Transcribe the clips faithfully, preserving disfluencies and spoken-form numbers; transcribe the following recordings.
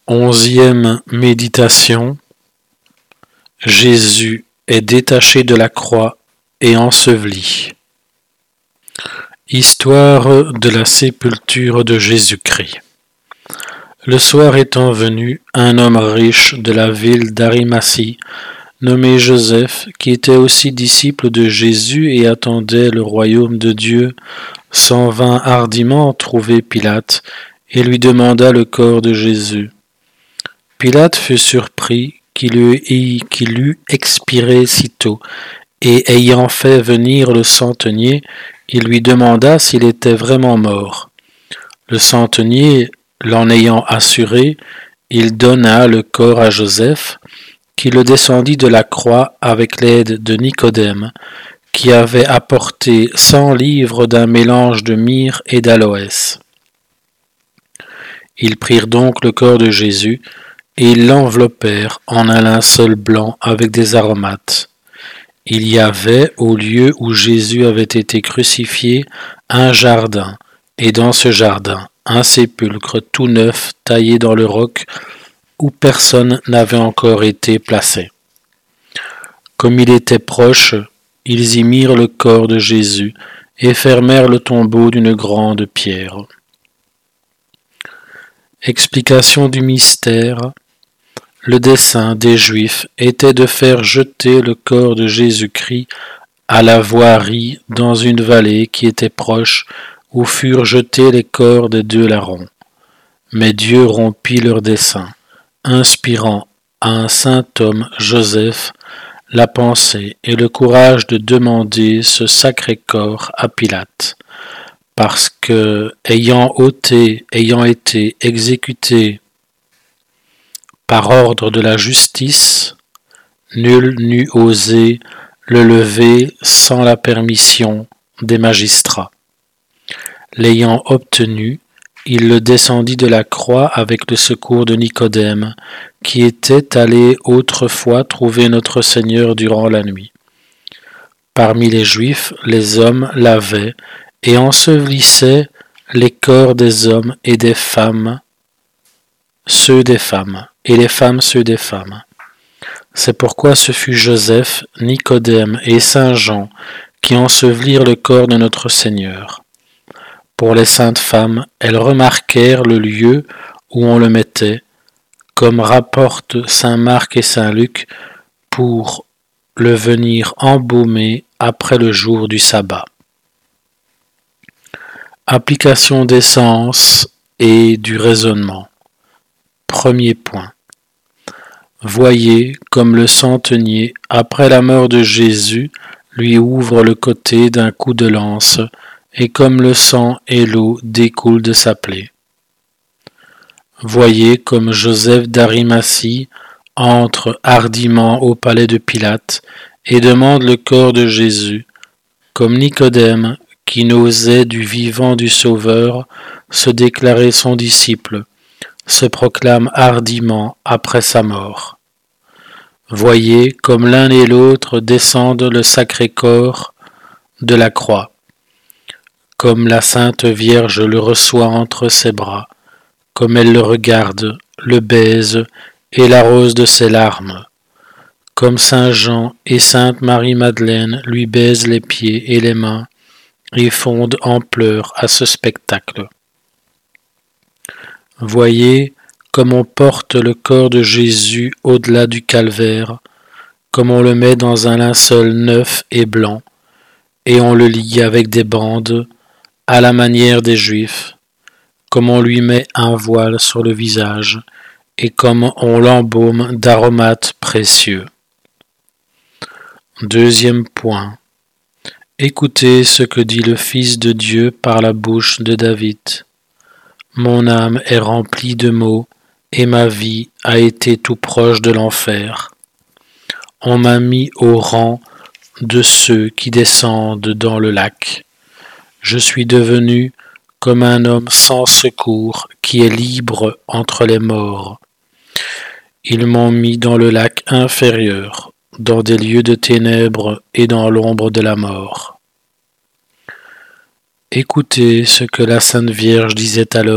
Onzième méditation. Jésus est détaché de la croix et enseveli. Histoire de la sépulture de Jésus-Christ. Le soir étant venu, un homme riche de la ville d'Arimathie, nommé Joseph, qui était aussi disciple de Jésus et attendait le royaume de Dieu, s'en vint hardiment trouver Pilate et lui demanda le corps de Jésus. Pilate fut surpris qu'il eût, qu'il eût expiré sitôt, et ayant fait venir le centenier, il lui demanda s'il était vraiment mort. Le centenier, l'en ayant assuré, il donna le corps à Joseph, qui le descendit de la croix avec l'aide de Nicodème, qui avait apporté cent livres d'un mélange de myrrhe et d'aloès. Ils prirent donc le corps de Jésus, et ils l'enveloppèrent en un linceul blanc avec des aromates. Il y avait, au lieu où Jésus avait été crucifié, un jardin, et dans ce jardin, un sépulcre tout neuf taillé dans le roc, où personne n'avait encore été placé. Comme il était proche, ils y mirent le corps de Jésus et fermèrent le tombeau d'une grande pierre. Explication du mystère. Le dessein des Juifs était de faire jeter le corps de Jésus-Christ à la voirie dans une vallée qui était proche, où furent jetés les corps des deux larrons. Mais Dieu rompit leur dessein, inspirant à un saint homme, Joseph, la pensée et le courage de demander ce sacré corps à Pilate, parce que, ayant ôté, ayant été exécuté par ordre de la justice, nul n'eût osé le lever sans la permission des magistrats. L'ayant obtenu, il le descendit de la croix avec le secours de Nicodème, qui était allé autrefois trouver notre Seigneur durant la nuit. Parmi les Juifs, les hommes lavaient et ensevelissaient les corps des hommes et des femmes, ceux des femmes, et les femmes ceux des femmes. C'est pourquoi ce fut Joseph, Nicodème et saint Jean qui ensevelirent le corps de notre Seigneur. Pour les saintes femmes, elles remarquèrent le lieu où on le mettait, comme rapportent saint Marc et saint Luc, pour le venir embaumer après le jour du sabbat. Application des sens et du raisonnement. Premier point. Voyez comme le centenier, après la mort de Jésus, lui ouvre le côté d'un coup de lance, et comme le sang et l'eau découlent de sa plaie. Voyez comme Joseph d'Arimathie entre hardiment au palais de Pilate et demande le corps de Jésus, comme Nicodème, qui n'osait du vivant du Sauveur se déclarer son disciple, se proclame hardiment après sa mort. Voyez comme l'un et l'autre descendent le sacré corps de la croix, comme la Sainte Vierge le reçoit entre ses bras, comme elle le regarde, le baise et l'arrose de ses larmes, comme Saint Jean et Sainte Marie-Madeleine lui baisent les pieds et les mains et fondent en pleurs à ce spectacle. Voyez comme on porte le corps de Jésus au-delà du calvaire, comme on le met dans un linceul neuf et blanc, et on le lie avec des bandes, à la manière des Juifs, comme on lui met un voile sur le visage, et comme on l'embaume d'aromates précieux. Deuxième point. Écoutez ce que dit le Fils de Dieu par la bouche de David. Mon âme est remplie de maux, et ma vie a été tout proche de l'enfer. On m'a mis au rang de ceux qui descendent dans le lac. Je suis devenu comme un homme sans secours qui est libre entre les morts. Ils m'ont mis dans le lac inférieur, dans des lieux de ténèbres et dans l'ombre de la mort. Écoutez ce que la Sainte Vierge disait alors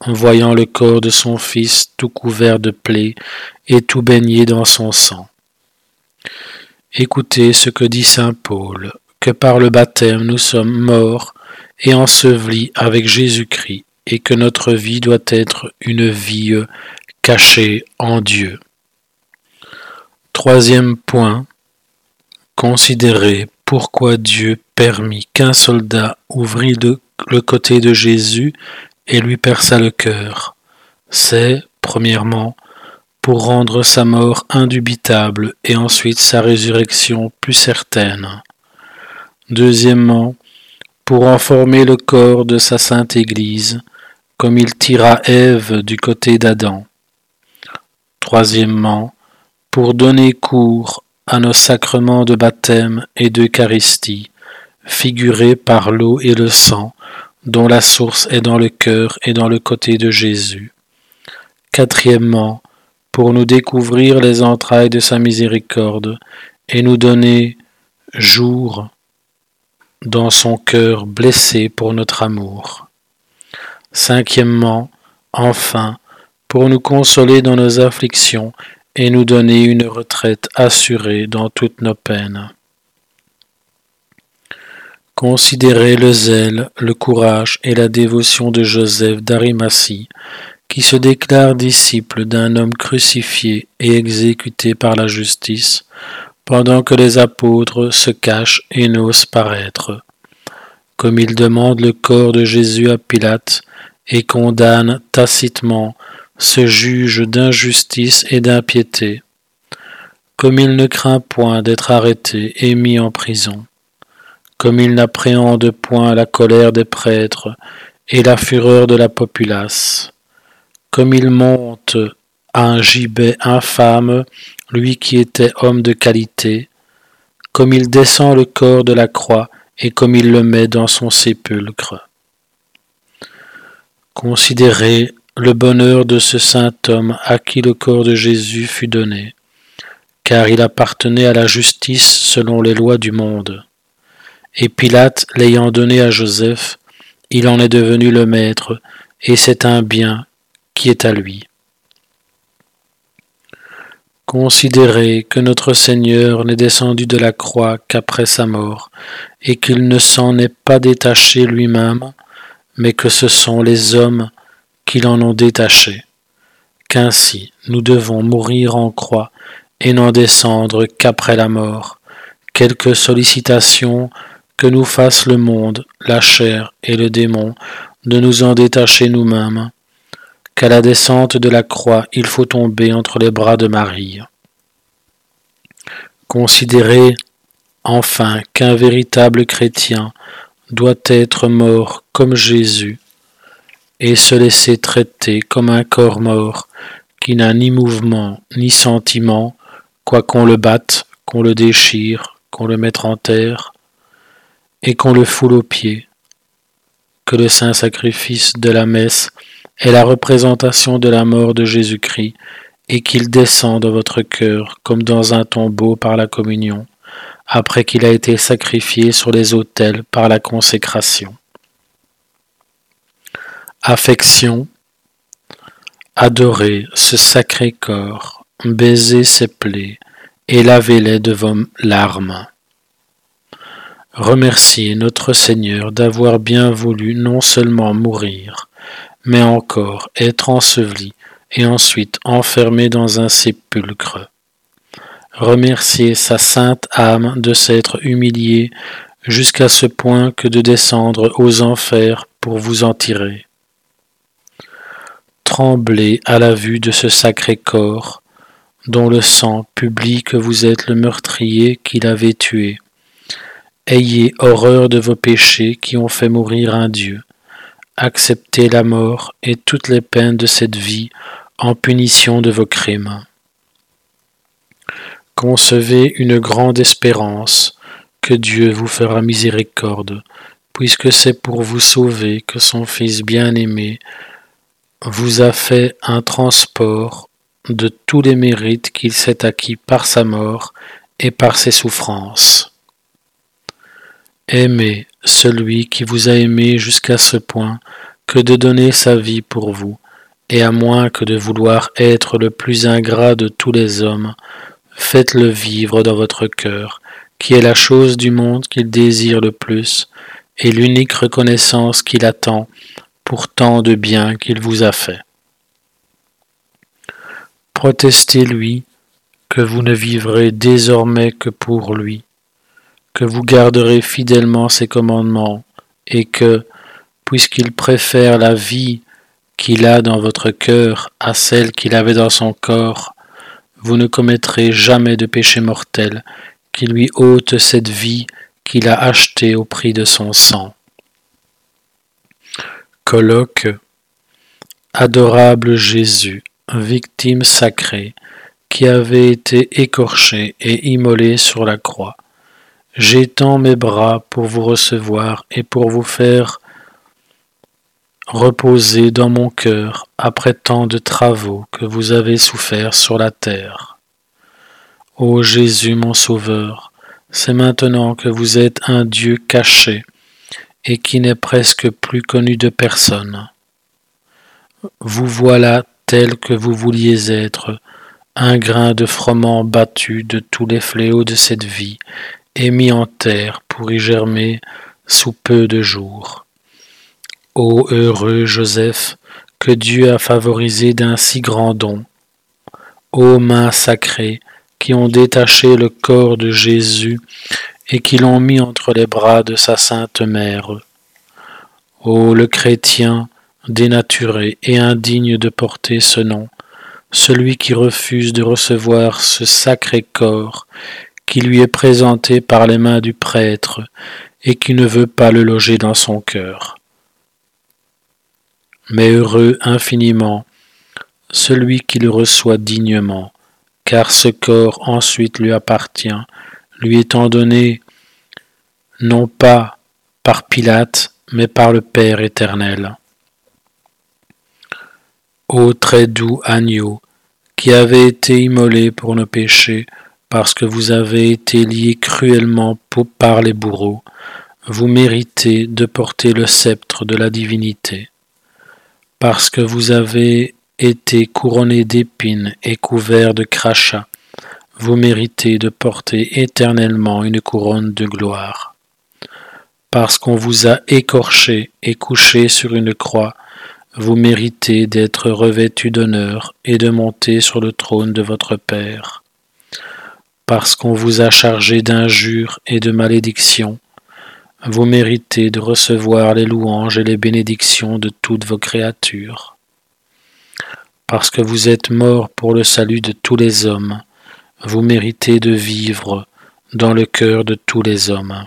en voyant le corps de son Fils tout couvert de plaies et tout baigné dans son sang. Écoutez ce que dit saint Paul, que par le baptême nous sommes morts et ensevelis avec Jésus-Christ, et que notre vie doit être une vie cachée en Dieu. Troisième point, considérez pourquoi Dieu permit qu'un soldat ouvrît de, le côté de Jésus et lui perça le cœur. C'est, premièrement, pour rendre sa mort indubitable et ensuite sa résurrection plus certaine. Deuxièmement, pour en former le corps de sa sainte Église, comme il tira Ève du côté d'Adam. Troisièmement, pour donner cours à nos sacrements de baptême et d'Eucharistie, figurés par l'eau et le sang, dont la source est dans le cœur et dans le côté de Jésus. Quatrièmement, pour nous découvrir les entrailles de sa miséricorde et nous donner jour dans son cœur blessé pour notre amour. Cinquièmement, enfin, pour nous consoler dans nos afflictions et nous donner une retraite assurée dans toutes nos peines. Considérez le zèle, le courage et la dévotion de Joseph d'Arimathie, qui se déclare disciple d'un homme crucifié et exécuté par la justice, pendant que les apôtres se cachent et n'osent paraître. Comme il demande le corps de Jésus à Pilate et condamne tacitement ce juge d'injustice et d'impiété, comme il ne craint point d'être arrêté et mis en prison, comme il n'appréhende point la colère des prêtres et la fureur de la populace, comme il monte à un gibet infâme, lui qui était homme de qualité, comme il descend le corps de la croix et comme il le met dans son sépulcre. Considérez le bonheur de ce saint homme à qui le corps de Jésus fut donné, car il appartenait à la justice selon les lois du monde. Et Pilate, l'ayant donné à Joseph, il en est devenu le maître, et c'est un bien qui est à lui. Considérez que notre Seigneur n'est descendu de la croix qu'après sa mort, et qu'il ne s'en est pas détaché lui-même, mais que ce sont les hommes qui l'en ont détaché, qu'ainsi nous devons mourir en croix et n'en descendre qu'après la mort, quelque sollicitation que nous fasse le monde, la chair et le démon, de nous en détacher nous-mêmes, qu'à la descente de la croix il faut tomber entre les bras de Marie. Considérez enfin qu'un véritable chrétien doit être mort comme Jésus, et se laisser traiter comme un corps mort qui n'a ni mouvement ni sentiment, quoi qu'on le batte, qu'on le déchire, qu'on le mette en terre, et qu'on le foule aux pieds, que le saint sacrifice de la messe est la représentation de la mort de Jésus-Christ, et qu'il descend dans votre cœur comme dans un tombeau par la communion, après qu'il a été sacrifié sur les autels par la consécration. Affection, adorez ce sacré corps, baisez ses plaies et lavez-les de vos larmes. Remerciez notre Seigneur d'avoir bien voulu non seulement mourir, mais encore être enseveli et ensuite enfermé dans un sépulcre. Remerciez sa sainte âme de s'être humiliée jusqu'à ce point que de descendre aux enfers pour vous en tirer. Tremblez à la vue de ce sacré corps, dont le sang publie que vous êtes le meurtrier qui l'avait tué. Ayez horreur de vos péchés qui ont fait mourir un Dieu. Acceptez la mort et toutes les peines de cette vie en punition de vos crimes. Concevez une grande espérance que Dieu vous fera miséricorde, puisque c'est pour vous sauver que son Fils bien-aimé vous a fait un transport de tous les mérites qu'il s'est acquis par sa mort et par ses souffrances. Aimez celui qui vous a aimé jusqu'à ce point que de donner sa vie pour vous, et à moins que de vouloir être le plus ingrat de tous les hommes, faites-le vivre dans votre cœur, qui est la chose du monde qu'il désire le plus, et l'unique reconnaissance qu'il attend pour tant de bien qu'il vous a fait. Protestez-lui que vous ne vivrez désormais que pour lui, que vous garderez fidèlement ses commandements, et que, puisqu'il préfère la vie qu'il a dans votre cœur à celle qu'il avait dans son corps, vous ne commettrez jamais de péché mortel qui lui ôte cette vie qu'il a achetée au prix de son sang. Colloque. Adorable Jésus, victime sacrée, qui avait été écorché et immolé sur la croix, j'étends mes bras pour vous recevoir et pour vous faire reposer dans mon cœur après tant de travaux que vous avez soufferts sur la terre. Ô Jésus mon Sauveur, c'est maintenant que vous êtes un Dieu caché et qui n'est presque plus connu de personne. Vous voilà tel que vous vouliez être, un grain de froment battu de tous les fléaux de cette vie et mis en terre pour y germer sous peu de jours. Ô heureux Joseph, que Dieu a favorisé d'un si grand don. Ô mains sacrées, qui ont détaché le corps de Jésus et qui l'ont mis entre les bras de sa sainte mère. Ô le chrétien, dénaturé et indigne de porter ce nom, celui qui refuse de recevoir ce sacré corps qui lui est présenté par les mains du prêtre et qui ne veut pas le loger dans son cœur. Mais heureux infiniment celui qui le reçoit dignement, car ce corps ensuite lui appartient, lui étant donné non pas par Pilate, mais par le Père éternel. Ô très doux agneau, qui avez été immolé pour nos péchés, parce que vous avez été lié cruellement par les bourreaux, vous méritez de porter le sceptre de la divinité. Parce que vous avez été couronné d'épines et couvert de crachats, vous méritez de porter éternellement une couronne de gloire. Parce qu'on vous a écorché et couché sur une croix, vous méritez d'être revêtu d'honneur et de monter sur le trône de votre Père. Parce qu'on vous a chargé d'injures et de malédictions, vous méritez de recevoir les louanges et les bénédictions de toutes vos créatures. Parce que vous êtes morts pour le salut de tous les hommes, vous méritez de vivre dans le cœur de tous les hommes.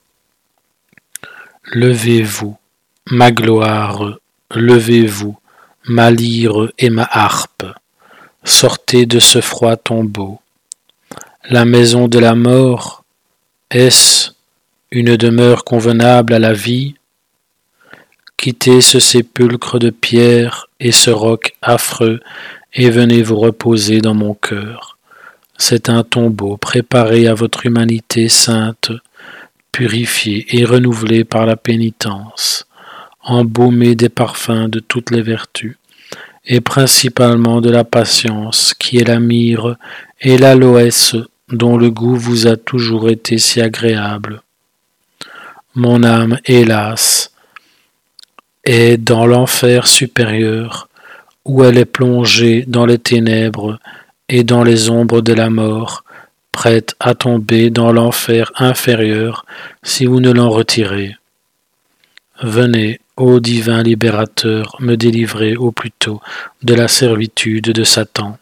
Levez-vous, ma gloire, levez-vous, ma lyre et ma harpe, sortez de ce froid tombeau. La maison de la mort, est-ce une demeure convenable à la vie? Quittez ce sépulcre de pierre et ce roc affreux et venez vous reposer dans mon cœur. C'est un tombeau préparé à votre humanité sainte, purifiée et renouvelée par la pénitence, embaumé des parfums de toutes les vertus, et principalement de la patience, qui est la myrrhe et l'aloès dont le goût vous a toujours été si agréable. Mon âme, hélas, est dans l'enfer supérieur, où elle est plongée dans les ténèbres et dans les ombres de la mort, prête à tomber dans l'enfer inférieur si vous ne l'en retirez. Venez, ô divin libérateur, me délivrer au plus tôt de la servitude de Satan.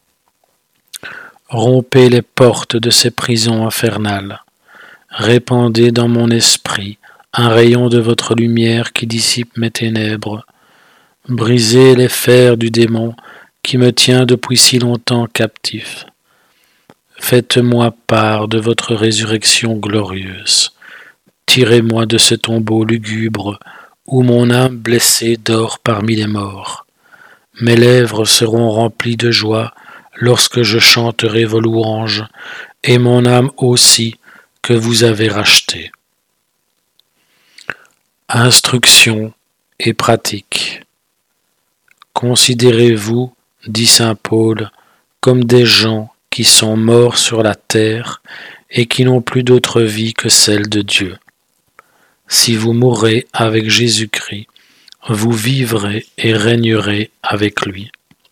Rompez les portes de ces prisons infernales. Répandez dans mon esprit un rayon de votre lumière qui dissipe mes ténèbres. Brisez les fers du démon qui me tient depuis si longtemps captif. Faites-moi part de votre résurrection glorieuse. Tirez-moi de ce tombeau lugubre où mon âme blessée dort parmi les morts. Mes lèvres seront remplies de joie lorsque je chanterai vos louanges, et mon âme aussi que vous avez rachetée. Instruction et pratique. Considérez-vous, dit saint Paul, comme des gens qui sont morts sur la terre et qui n'ont plus d'autre vie que celle de Dieu. Si vous mourrez avec Jésus-Christ, vous vivrez et régnerez avec lui.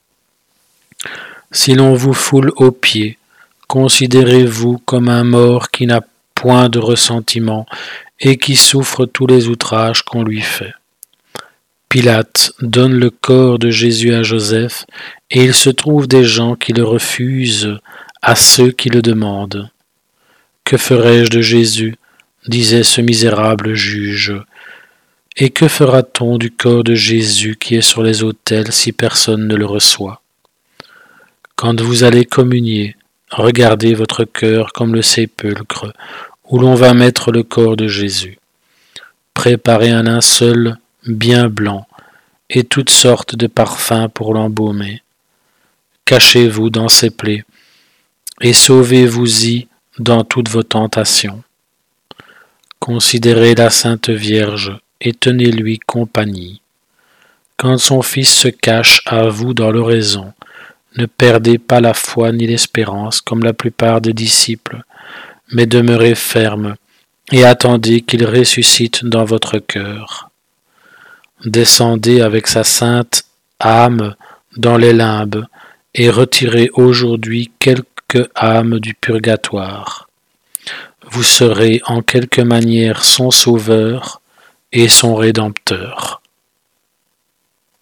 Si l'on vous foule aux pieds, considérez-vous comme un mort qui n'a point de ressentiment et qui souffre tous les outrages qu'on lui fait. Pilate donne le corps de Jésus à Joseph, et il se trouve des gens qui le refusent à ceux qui le demandent. Que ferai-je de Jésus ? Disait ce misérable juge. Et que fera-t-on du corps de Jésus qui est sur les autels si personne ne le reçoit ? Quand vous allez communier, regardez votre cœur comme le sépulcre où l'on va mettre le corps de Jésus. Préparez un linceul bien blanc et toutes sortes de parfums pour l'embaumer. Cachez-vous dans ses plaies et sauvez-vous-y dans toutes vos tentations. Considérez la Sainte Vierge et tenez-lui compagnie. Quand son Fils se cache à vous dans l'oraison, ne perdez pas la foi ni l'espérance comme la plupart des disciples, mais demeurez ferme et attendez qu'il ressuscite dans votre cœur. Descendez avec sa sainte âme dans les limbes et retirez aujourd'hui quelques âmes du purgatoire. Vous serez en quelque manière son sauveur et son rédempteur.